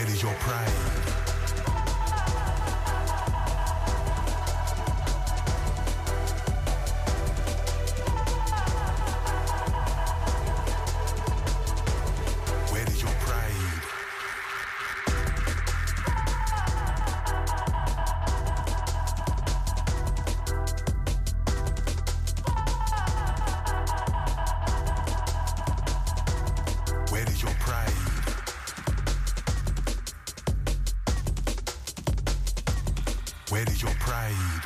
Where is your pride? Where is your pride?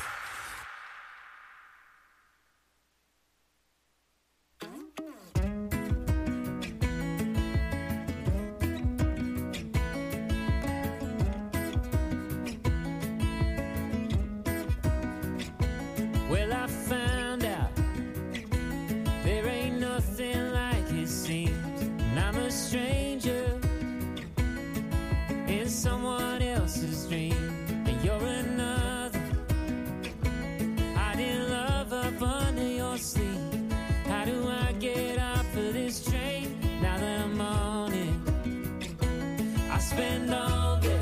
Well, I found out there ain't nothing like it seems, and I'm a stranger in someone else's dream, and you're another hiding love up under your sleeve. How do I get off of this train now that I'm on it? I spend all day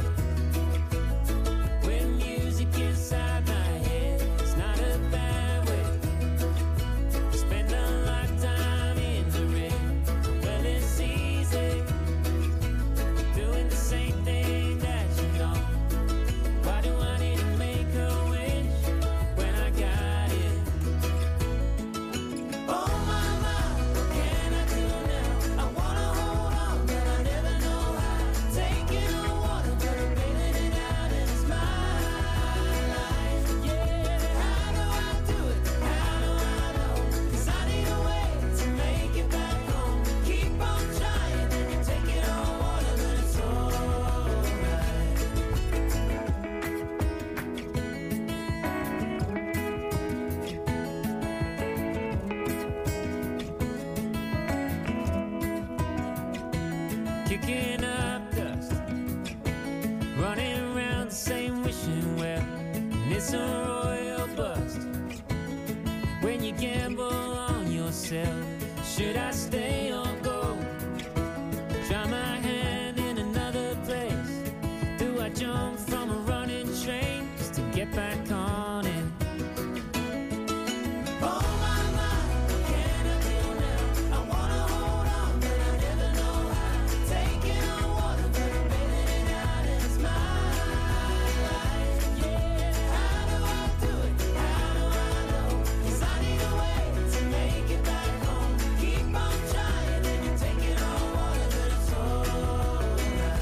with music inside my head. It's not a bad way. Spend a lifetime in the red. Well, it's easy doing the same thing that you know. Why do I need to make a wish when I got it? Oh my, what can I do now? I wanna hold on, but I never know how. Taking on water, but I'm bailing it out, and it's my life. Yeah, how do I do it? How do I know? 'Cause I need a way to make it back home. Keep on trying, and you take it on water, but it's alright. Kicking up dust, running around the same wishing well, and it's a royal bust when you gamble on yourself. Should I stay or go? Try my hand in another place. Do I jump from a running train just to get back on it? Oh my, what can I do now? I wanna hold on, but I never know how. Taking on water, but I'm bailing it out, and it's my life. Yeah, how do I do it? How do I know? 'Cause I need a way to make it back home. Keep on trying, and you take it on water, but it's alright.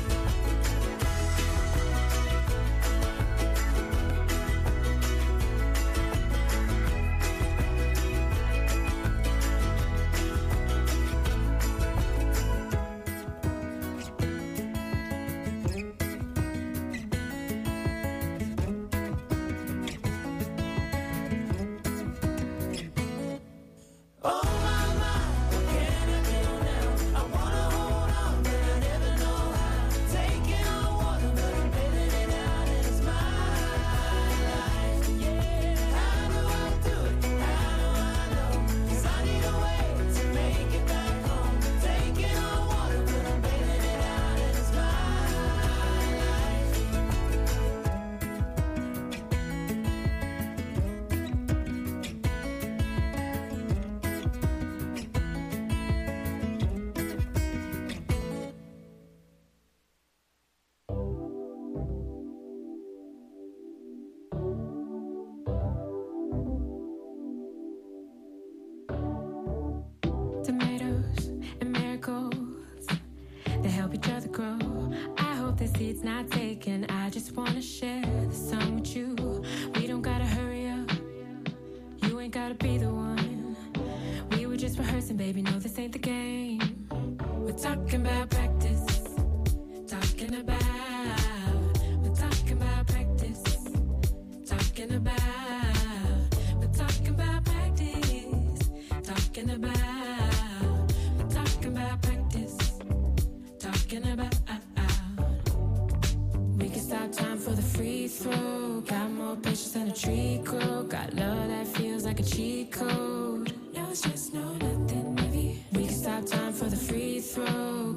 Oh my, what can I do now? I wanna hold on, but I never know how. Taking on water, but I'm bailing it out, and it's my life. Yeah, how do I do it? How do I know? 'Cause I need a way to make it back home. Taking on water, but I'm bailing it out, and it's my life. Tomatoes and marigolds, they help each other grow. I hope the seed's not taken. I just wanna share the sun with you. We don't gotta hurry up. You ain't gotta be the one. We were just rehearsing, baby. No, this ain't the game. We're talking about practice. Talking about. We're talking about practice. Talking about. We're talking about practice. Talking about. We're talking about practice. Talking about. We can stop time for the free throw. Got more patience than a tree grow. Got love that feels like a cheat code. No stress, no nothing heavy. We can stop time for the free throw. Got more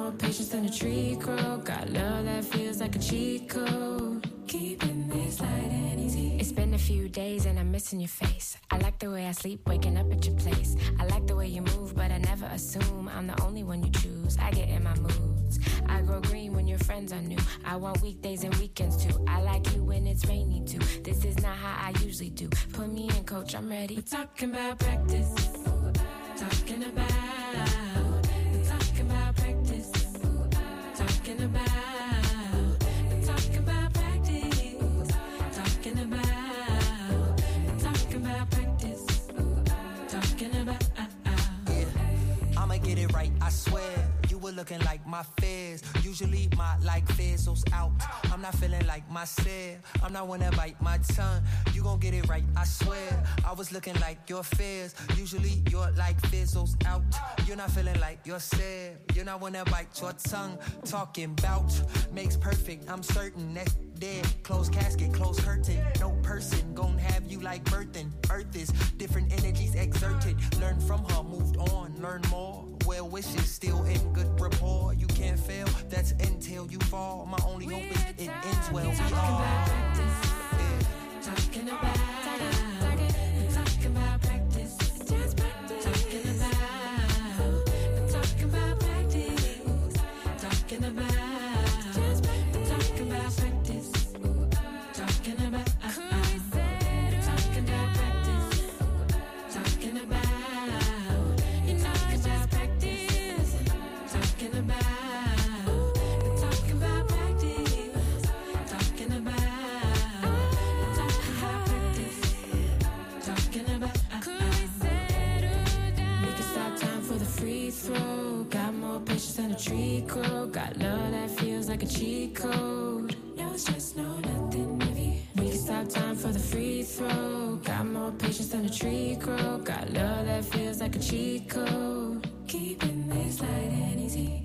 more patience than a tree crow. Got love that feels like a cheat code. Keeping this light and easy. It's been a few days and I'm missing your face. I like the way I sleep, waking up at your place. I like the way you move, but I never assume I'm the only one you choose. I get in my moods. I grow green when your friends are new. I want weekdays and weekends too. I like you when it's rainy too. This is not how I usually do. Put me in, coach, I'm ready. We're talking about practice. Talking about. We're talking about practice. Talking about. We're talking about practice. Talking about. We're talking about practice. Talking about. I'ma get it right, I swear. You were looking like my fears. Usually my like fizzles out. I'm not feeling like myself. I'm not wanna bite my tongue. You gon' get it right, I swear. I was looking like your fears. Usually your like fizzles out. You're not feeling like yourself. You're not wanna bite your tongue. Talking bout makes perfect. I'm certain that's dead. Closed casket, closed curtain. No person gon' have you like birthing. Earth is different energies exerted. Learn from her, moved on, learn more. Well wishes, still in good rapport. You can't fail, that's until you fall. My only hope is it ends well. We all Talking about. Talking about practice. Just practice. Talking about. Talking about practice. Talking about. Just practice. Talking about practice. Talking about. Talking about practice. Talking about. You know it's just practice. Talking about. Talking about practice. Talking about. Got more patience than a tree crow. Got love that feels like a cheat code. No stress, no nothing heavy. We can stop time for the free throw. Got more patience than a tree crow. Got love that feels like a cheat code. Keeping this light and easy.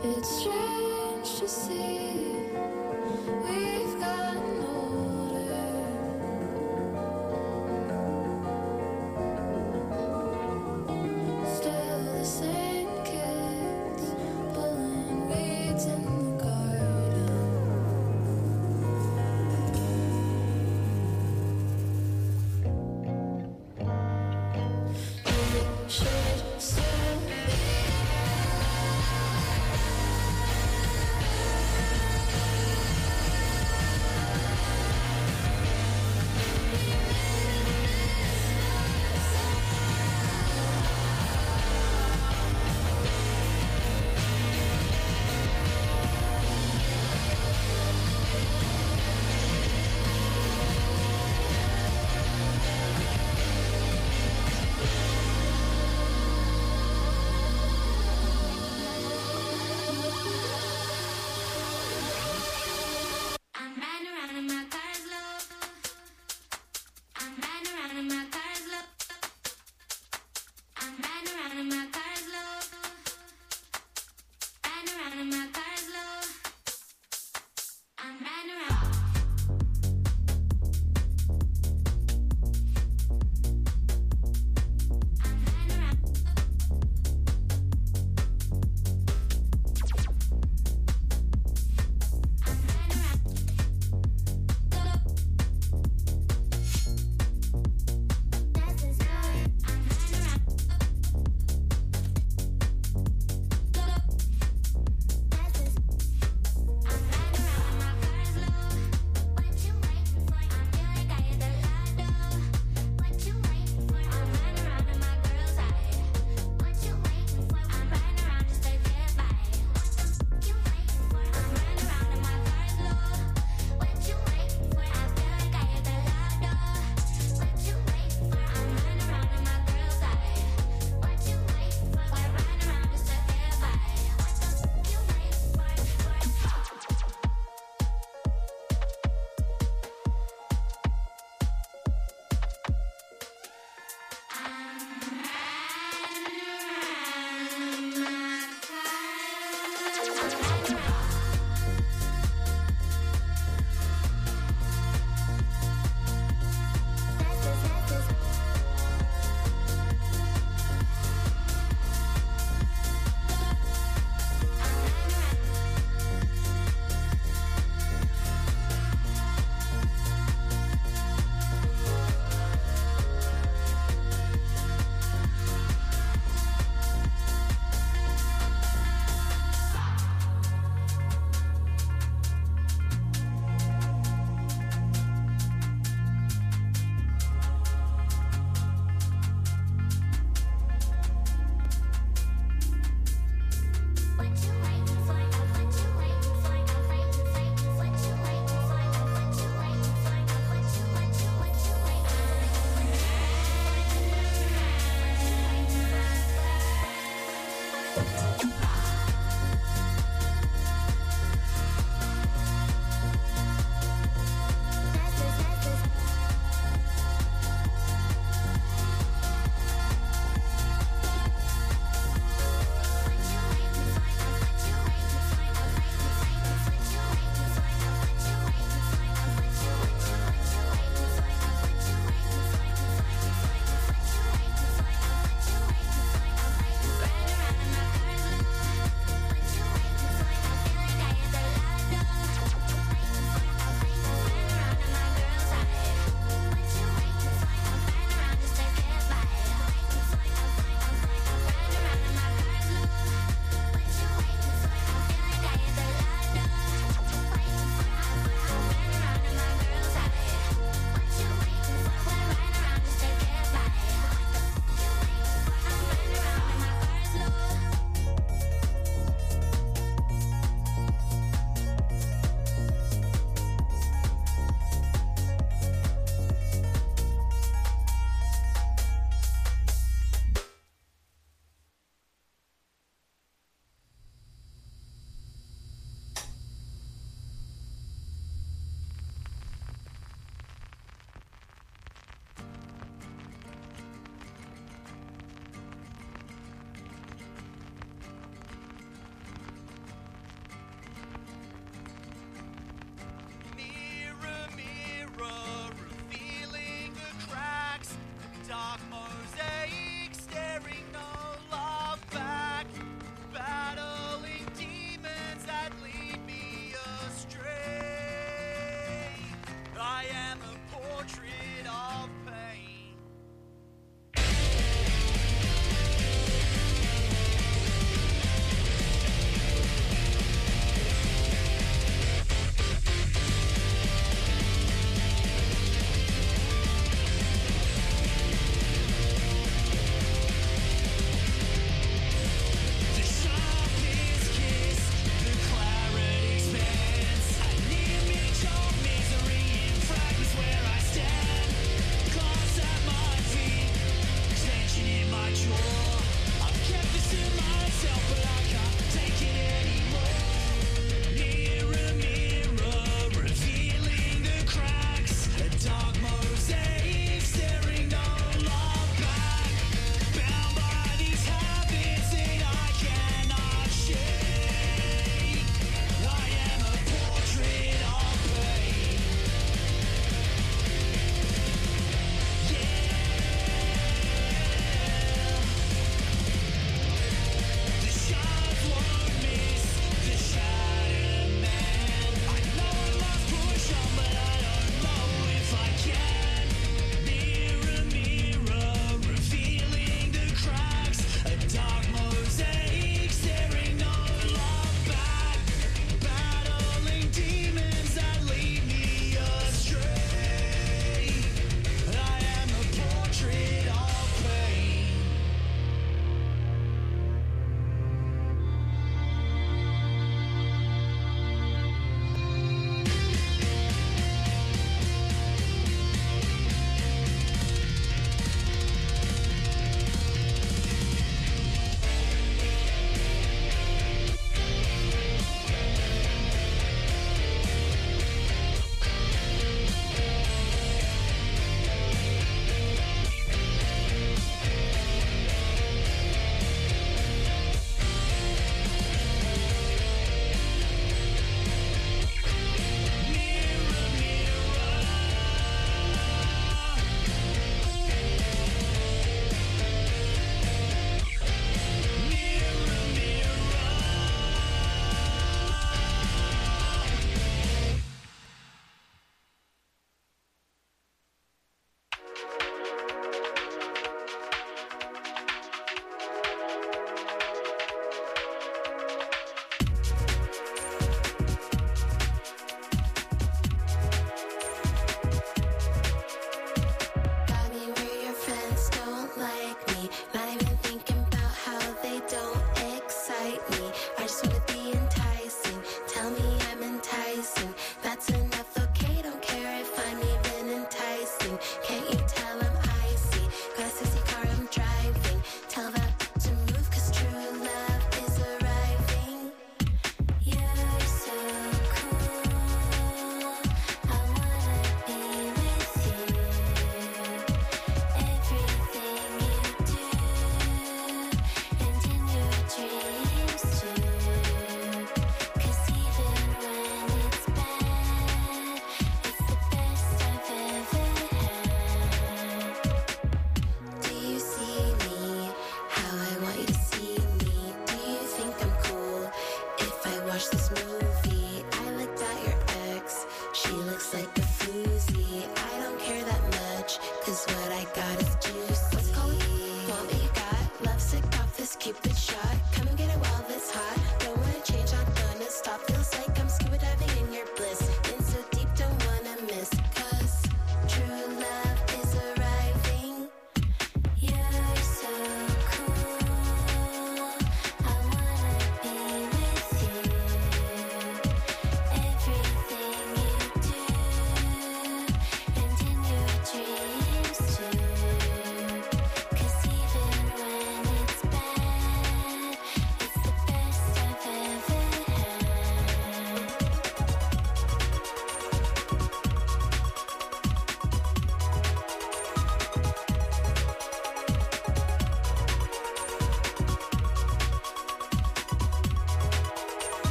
It's strange to see we've gotten older. Still the same kids pulling weeds in the garden. You should still be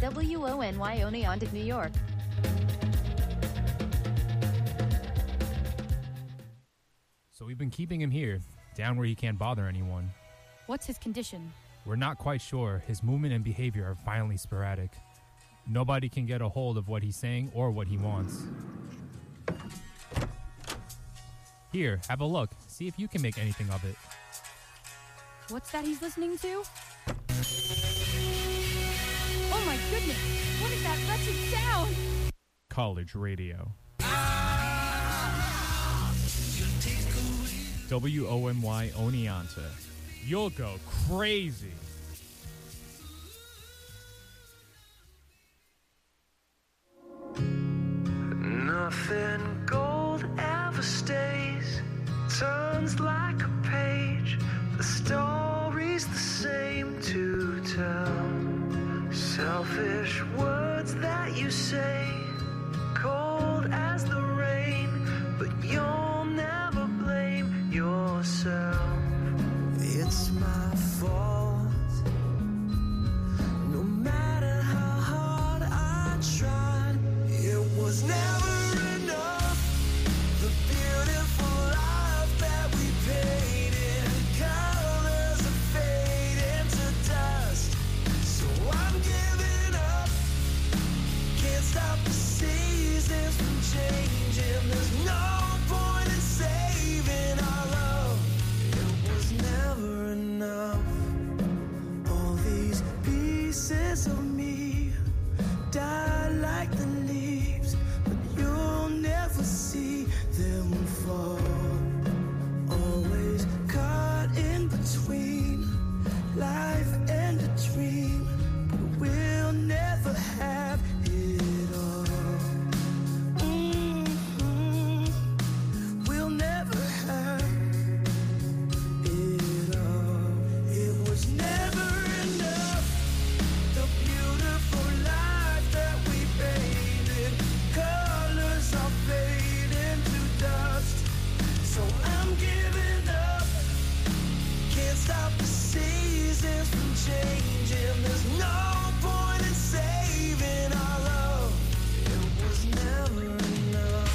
WONY Oneonta, New York. So we've been keeping him here, down where he can't bother anyone. What's his condition? We're not quite sure. His movement and behavior are violently sporadic. Nobody can get a hold of what he's saying or what he wants. Here, have a look. See if you can make anything of it. What's that he's listening to? Oh my goodness! What is that wretched sound? College radio. WONY Oneonta. You'll go crazy. Nothing gold ever stays, turns like a page. The story's the same to tell. Selfish words that you say, cold as the rain, but you'll never blame yourself. It's my fault. No matter how hard I tried, it was never enough. The beautiful life that we painted, colors are fading to dust. So I'm giving up. Can't stop the seasons from changing. There's no point in saving our love. It was never enough. All these pieces of me die like the leaves, but you'll never see them fall. Always caught in between life and a dream, but we'll never have it all. We'll never have it all. It was never enough. The beautiful life that we painted, colors are fading to dust. So I'm giving up. Can't stop the seasons from changing. There's no point in saving our love. It was never enough.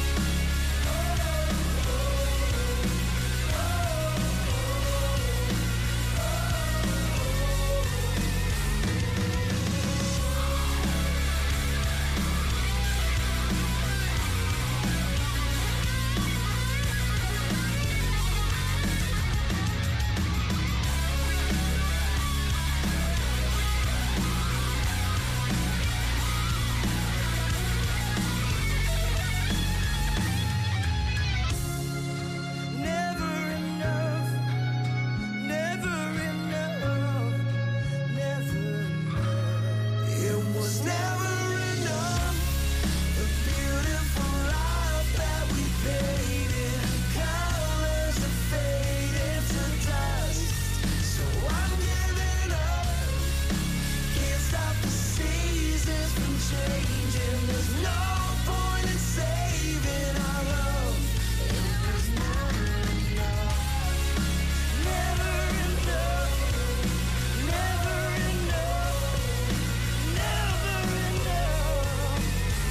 Never enough, never enough, never enough. It was never enough. The beautiful life that we painted, colors are fading to dust. So I'm giving up. Can't stop the seasons from changing. There's no point in saving our love. It was never enough. Never enough. Never enough. Never enough.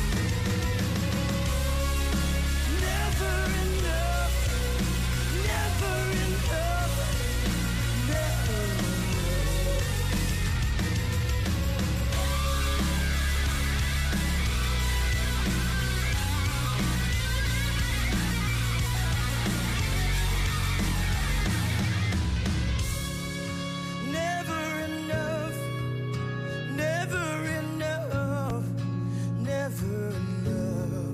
Never enough. Never enough. Never Never enough, never enough, never enough.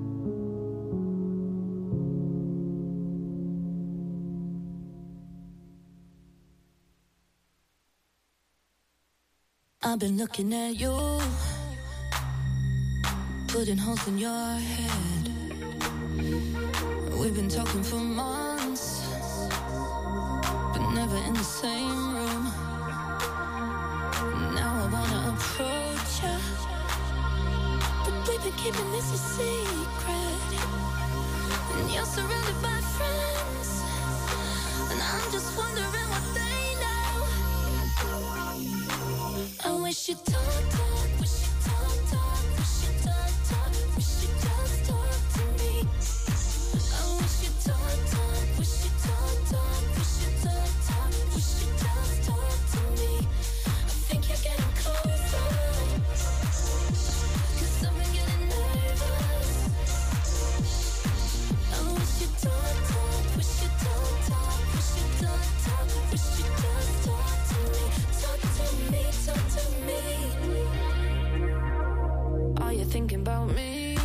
I've been looking at you, putting holes in your head. We've been talking for months, but never in the same room. Now I wanna approach you, but we've been keeping this a secret. And you're surrounded by friends, and I'm just wondering what they know. I wish you'd talk, thinking about me.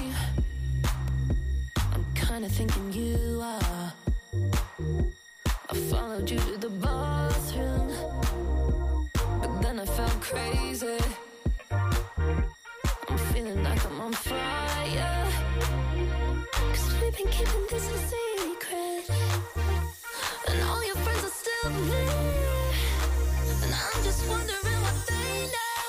I'm kinda thinking you are. I followed you to the bathroom, but then I felt crazy. I'm feeling like I'm on fire, 'cause we've been keeping this a secret, and all your friends are still there, and I'm just wondering what they know.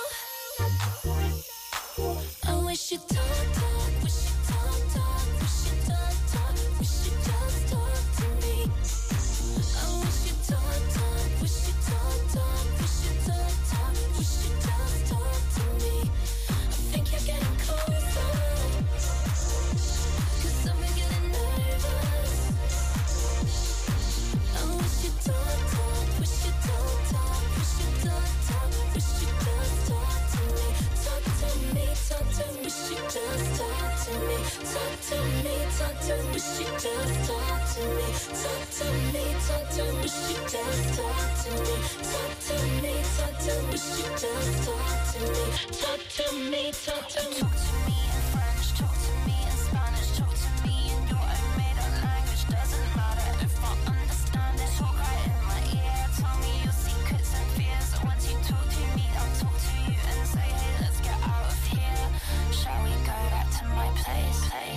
I wish you'd talk, wish you'd talk, wish you'd talk, wish you'd just talk to me. I wish you'd talk, wish you'd talk, wish you'd talk, wish you'd just talk to me. I think you're getting closer, 'cause I've been getting nervous. I wish you'd talk, wish you'd talk, wish you'd talk, wish you'd just talk to me. Talk to me, talk to me, wish you'd just talk to me. Talk to me, talk to me, wish you'd just talk to me. Talk to me, talk to me, wish you'd just talk to me. Talk to me, talk to me, wish you'd just talk to me. Talk to me, talk to me. Talk to me in French, talk to me in Spanish, talk to me in your own made-up language. Doesn't matter if I understand it. Talk right in my ear, tell me your secrets and fears. Once you talk to me, I'll talk to you and say, hey, let's get out of here. Shall we go back to my place?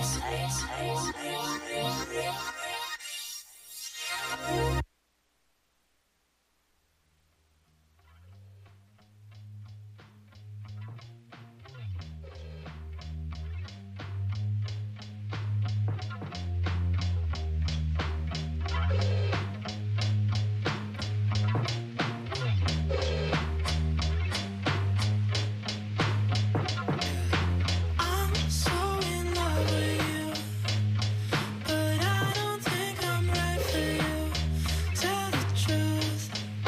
I'm so in love with you, but I don't think I'm right for you. Tell the truth,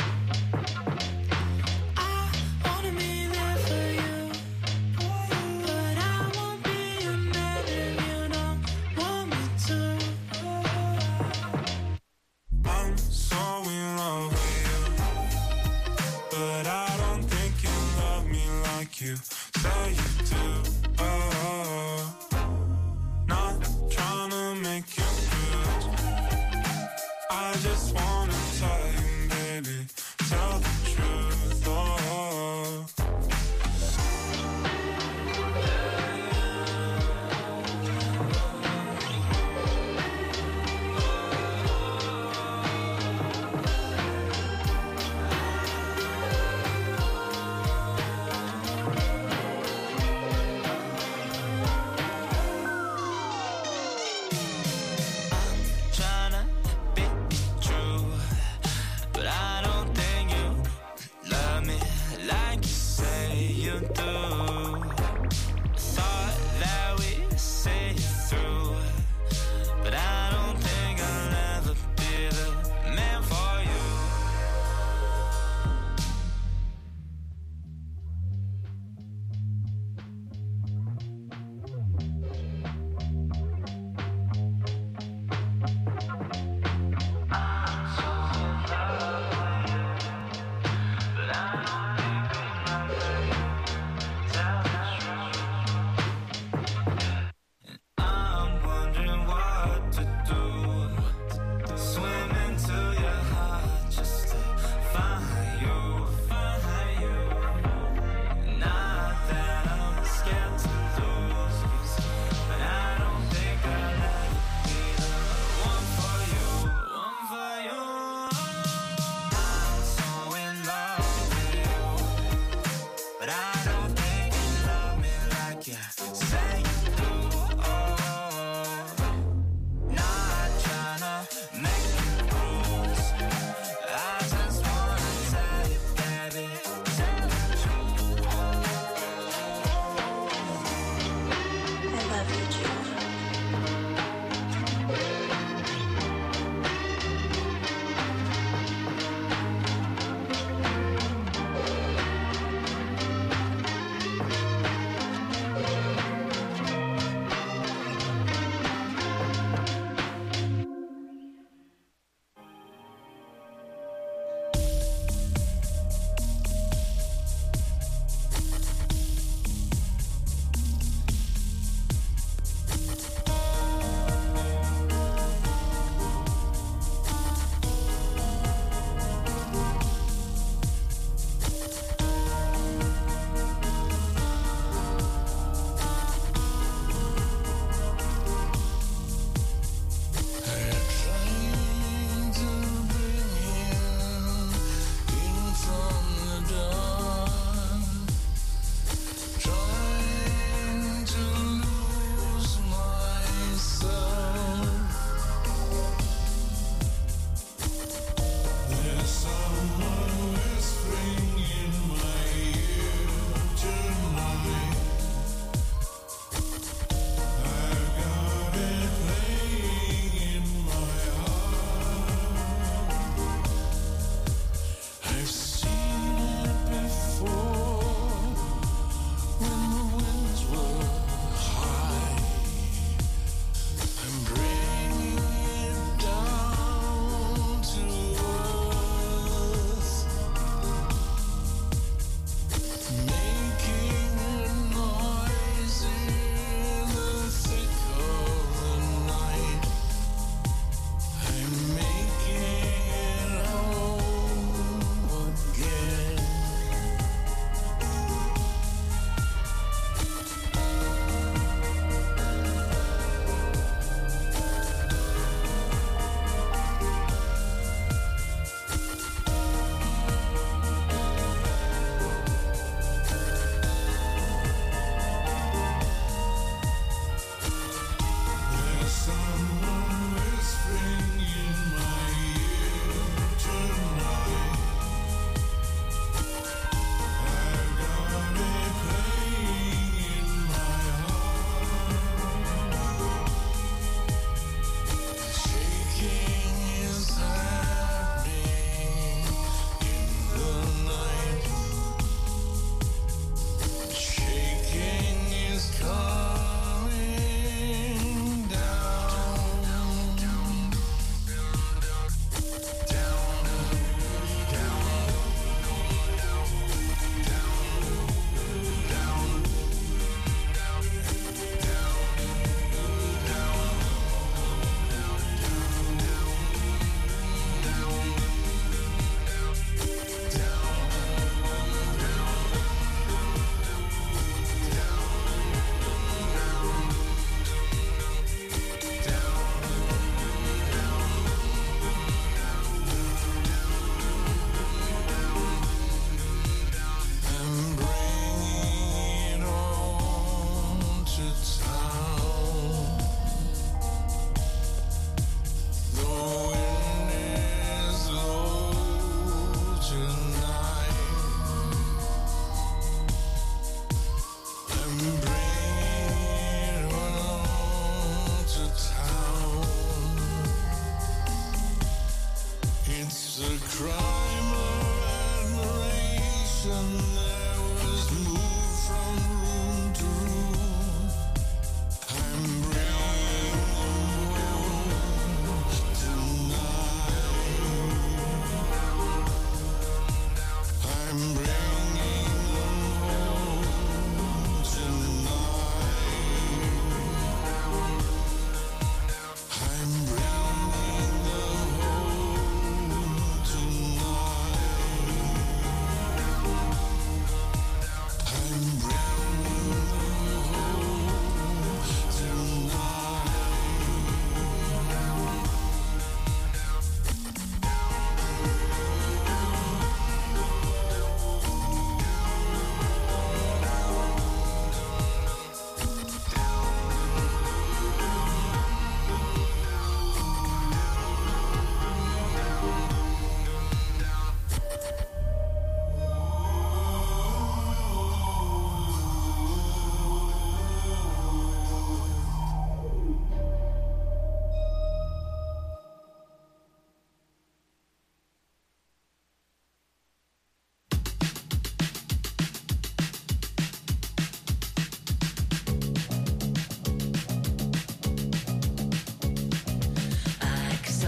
I wanna be there for you, but I won't be a man if you don't want me to. I'm so in love with you, but I don't think you love me like you say you do. Not trying to make you good, I just wanna tell you, baby, tell the truth.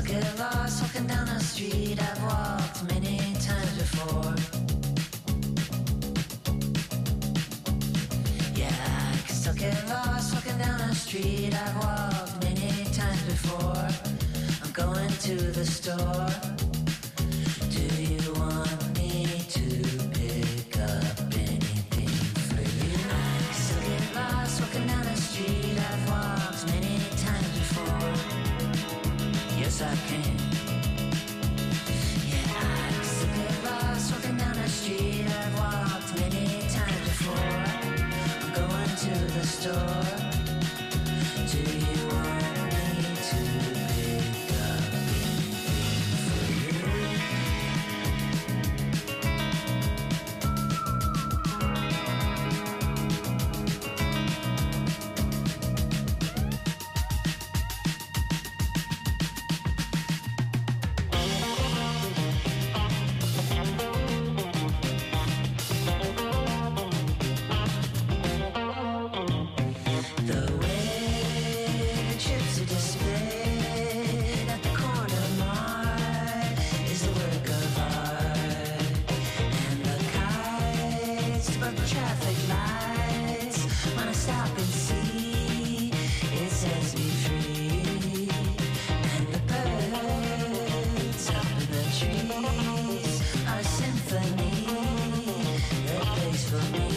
get lost walking down the street I've walked many times before. Yeah, I can still get lost walking down the street I've walked many times before. I'm going to the store. Do you want me to pick up anything for you? I can still get lost walking down the street I've walked many times before. Yes, I can. Yeah, I can still get lost walking down the street I've walked many times before. I'm going to the store. Do you want me to pick up anything for you? The way the chips are displayed at the corner mart is a work of art. And the kites above the traffic lights wanna stop and see. It says be free. And the birds up in the trees are a symphony that plays for me.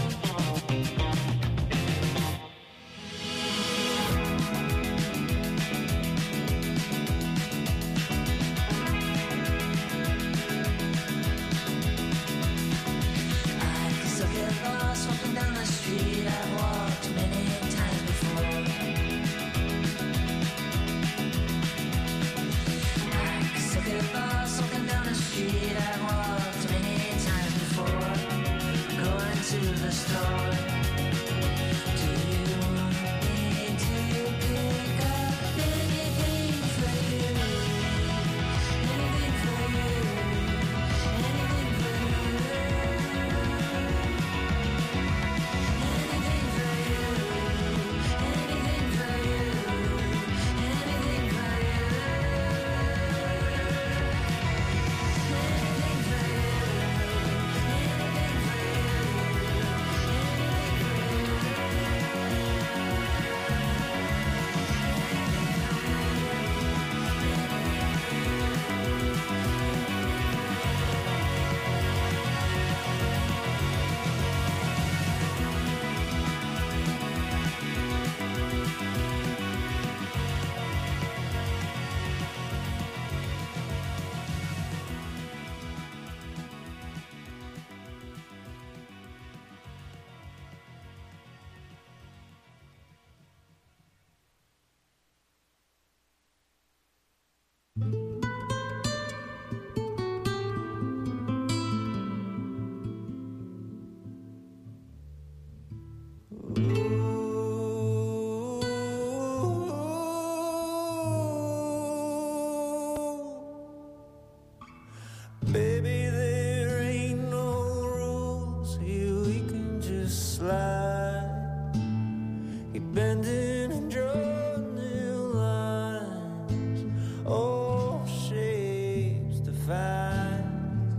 I can still get lost walking down the street I've walked many times before. I can still get lost walking down the street I've walked many times before. Going to the store. Do you want me to pick up anything for you? Anything for you? Anything for you? Anything for you? Anything for you? Anything for you? Anything for you? Anything for you? Baby, there ain't no rules here, we can just slide. You're bending and drawing new lines, all shapes define.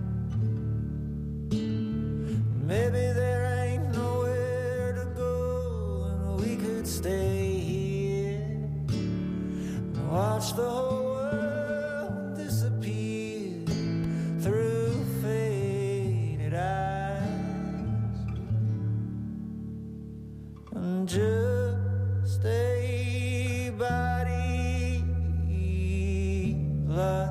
Maybe there ain't nowhere to go, and we could stay here and watch the whole world disappear through faded eyes, and just a body light,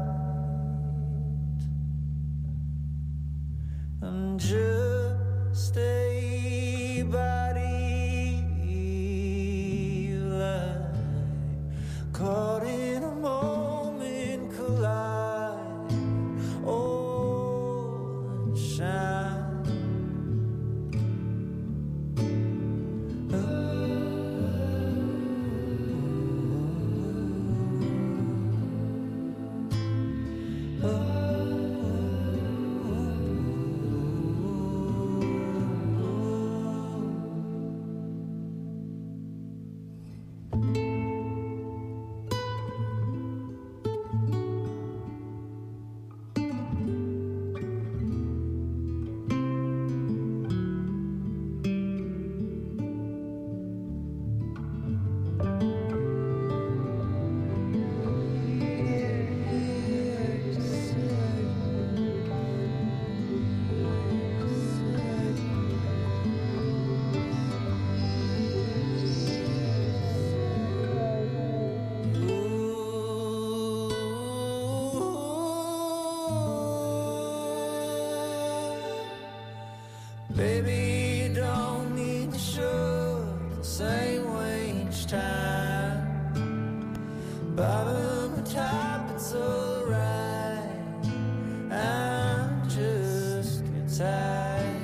and just a body light, caught in a moment collide, all and shine. bottom or top, it's alright. I'm just tired.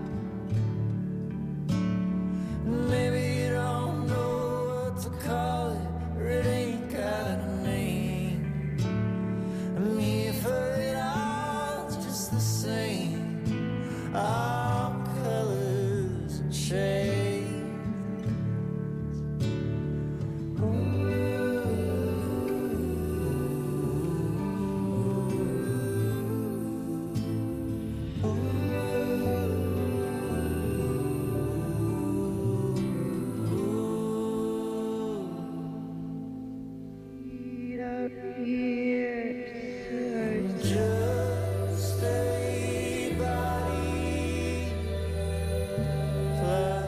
Maybe you don't know what to call it, or it ain't got a name. I'm here for it all, just the same. All colors and shades. Just a body fly.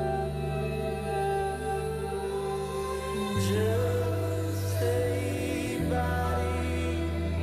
Just a body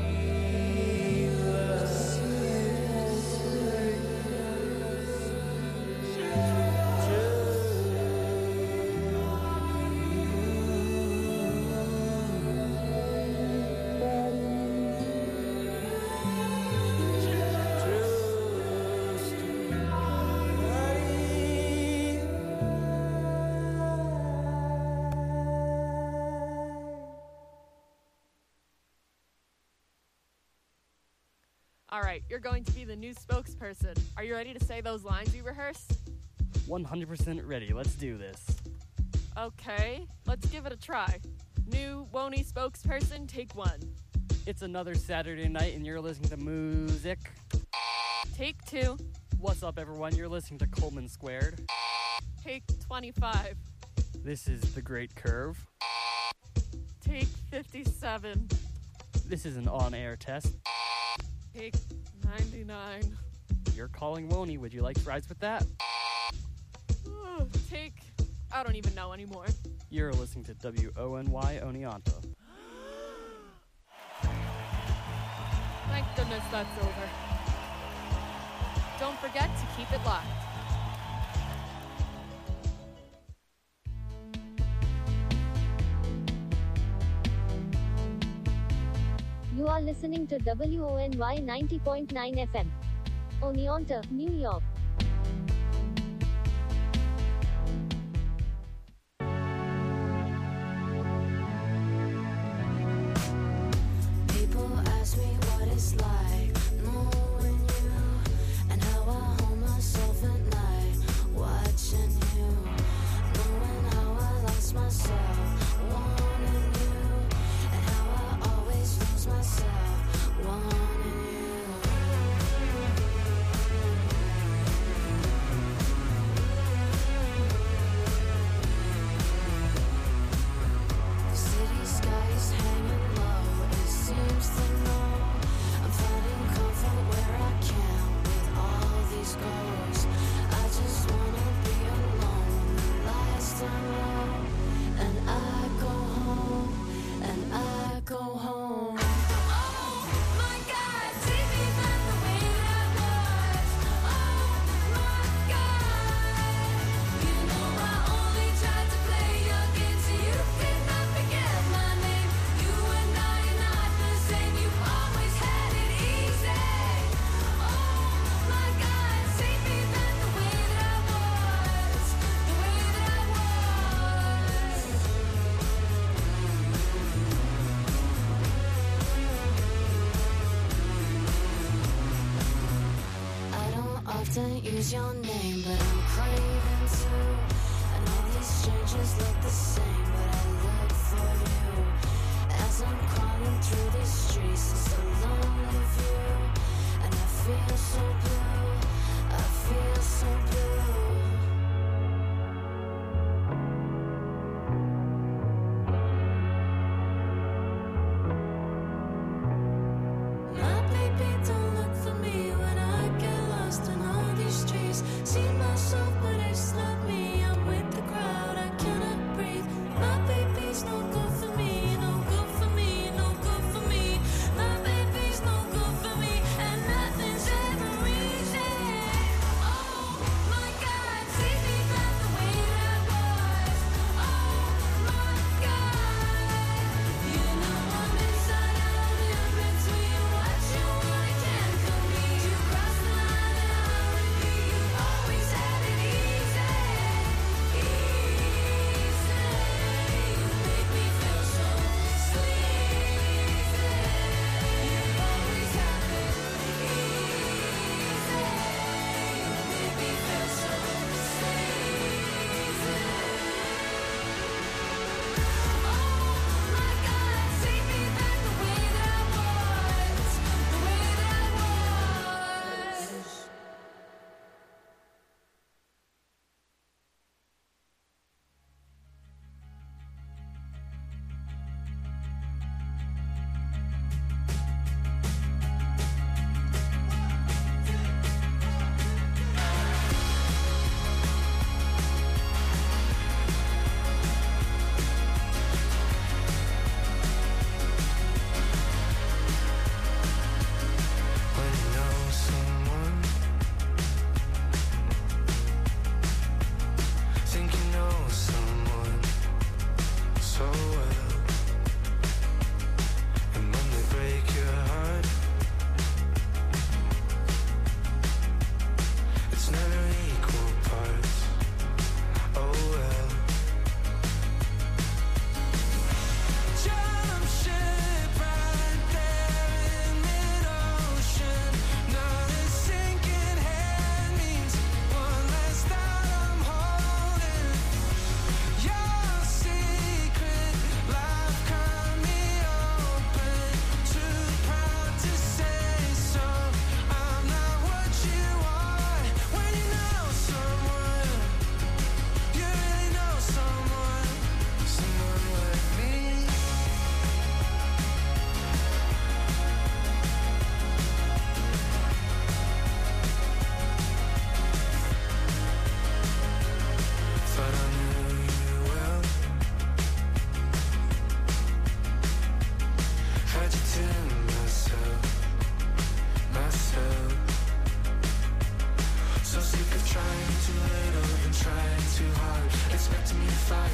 All right, you're going to be the new spokesperson. Are you ready to say those lines we rehearsed? 100% ready. Let's do this. Okay, let's give it a try. New Woney spokesperson, take 1. It's another Saturday night and you're listening to music. Take 2. What's up, everyone? You're listening to Coleman Squared. Take 25. This is The Great Curve. Take 57. This is an on-air test. Take 99. You're calling Woney. Would you like fries with that? Take, I don't even know anymore. You're listening to WONY Oneonta. Thank goodness that's over. Don't forget to keep it locked. You are listening to WONY 90.9 FM. Oneonta, New York. People ask me what it's like knowing you, and how I hold myself at night watching you, knowing how I lost myself wanting you, and how I always lose myself wanting you. The city sky is hanging low, it seems to know I'm finding comfort where I can with all these goals. I just wanna be alone when the lights turn low, and I go home, and I go home. Oh my God, take me back the way that I was. Oh my God, you know I only tried to play your game so you could not forget my name. You and I are not the same. You always had it easy. Oh my God, take me back the way that I was, the way that I was. I don't often use your name, but I'm craving to. And all these strangers look the same, but I look for you. As I'm crawling through these streets, it's a lonely view. And I feel so blue, I feel so blue. My baby don't look for me when I get lost in all these streets. See myself, but it's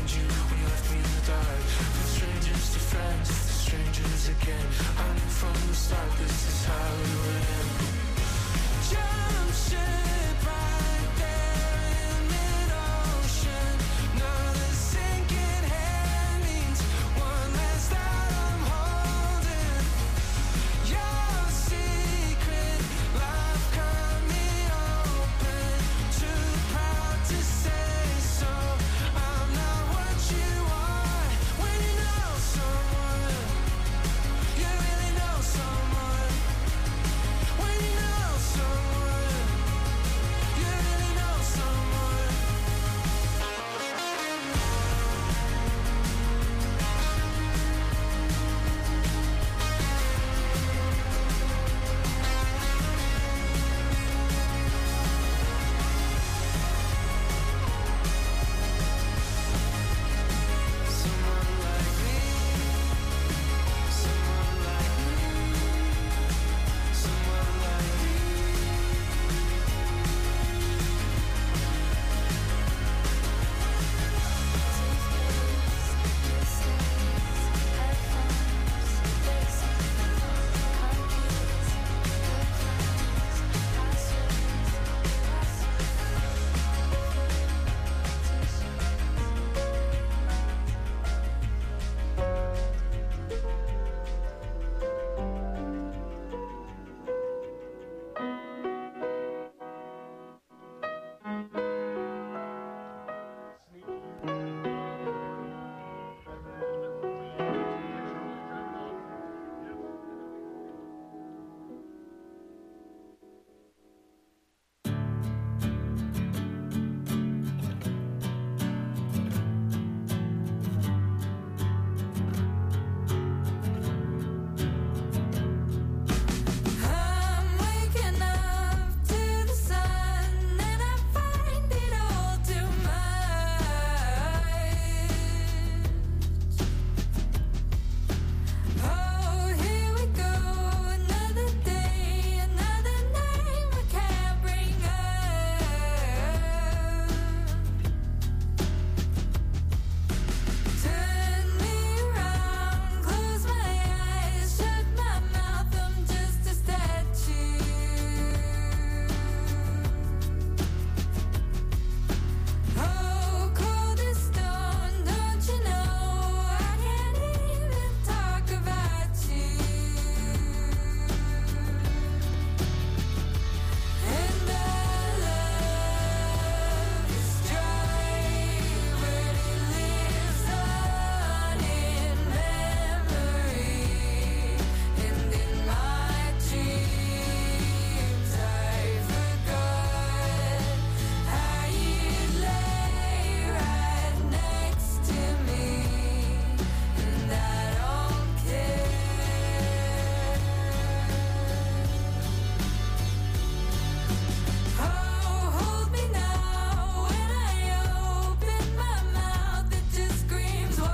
find you when you left me in the dark. From strangers to friends, to strangers again. I knew from the start this is how it would end. Jump ship right there in mid-ocean. Now the sinking hand means one less that I'm holding. Your secret life coming open. Too proud to say so. I'm not what you want. When you know someone, you really know someone. When you know someone, you really know someone. Someone like me, someone like me, someone like me. I'm waking up to the sun and I find it all too much. Oh, here we go, another day, another name I can't bring up. Turn me around, close my eyes, shut my mouth, I'm just a statue. Oh, cold as stone, don't you know I can't even talk about you. And our love is dry, but it lives on in memory. And in my dreams I forgot how you lay right next to me. And I don't care. Oh, hold me now when I open my mouth, it just screams why.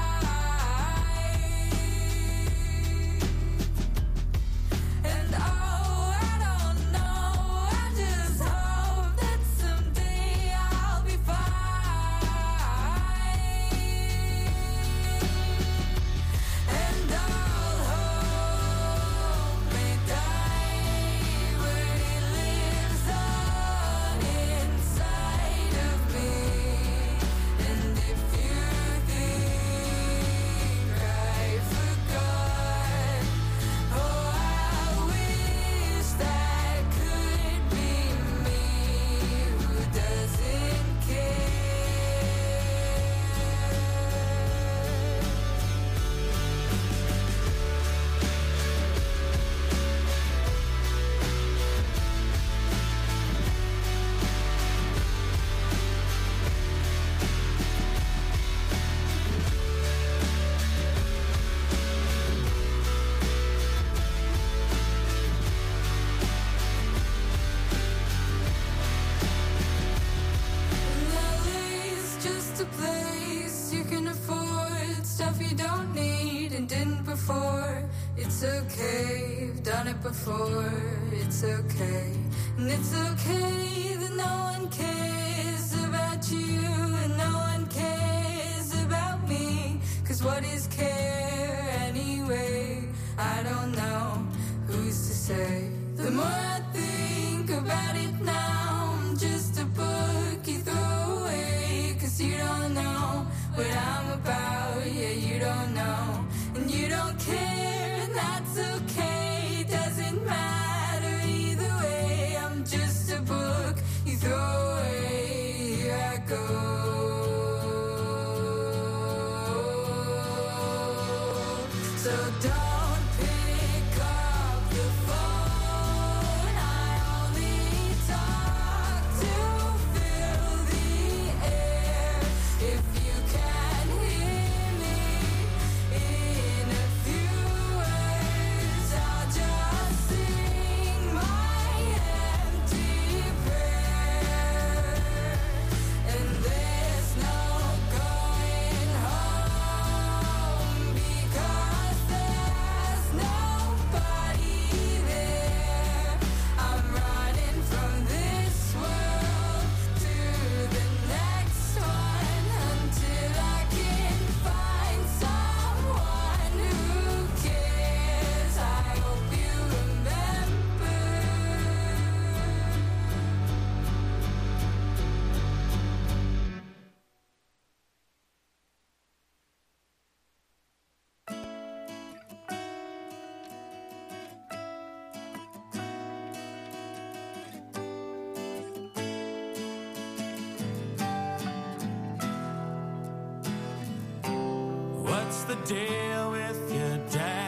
And oh, I don't know, I just hope that someday I'll be fine. And I'll hope may die where it lives on inside of me. And if you think I forgot, oh, I wish that could be me who doesn't care. LA's just a place you can afford stuff you don't need and didn't before. It's okay, you've done it before. It's okay, and it's okay that no one cares about you and no one cares what is care anyway? I don't know, who's to say? The more I think about it now, I'm just a book you throw away. 'Cause you don't know what I'm about, yeah, you don't know. And you don't care, and that's okay. Doesn't matter either way. I'm just a book you throw away. Here I go. So don't pick up the phone. I only talk to fill the air. If you can hear me in a few words, I'll just sing my empty prayer. And there's no going home because there's nobody there. I'm running from this world to the next one until I can find someone who cares. I hope you remember. What's the deal with your dad?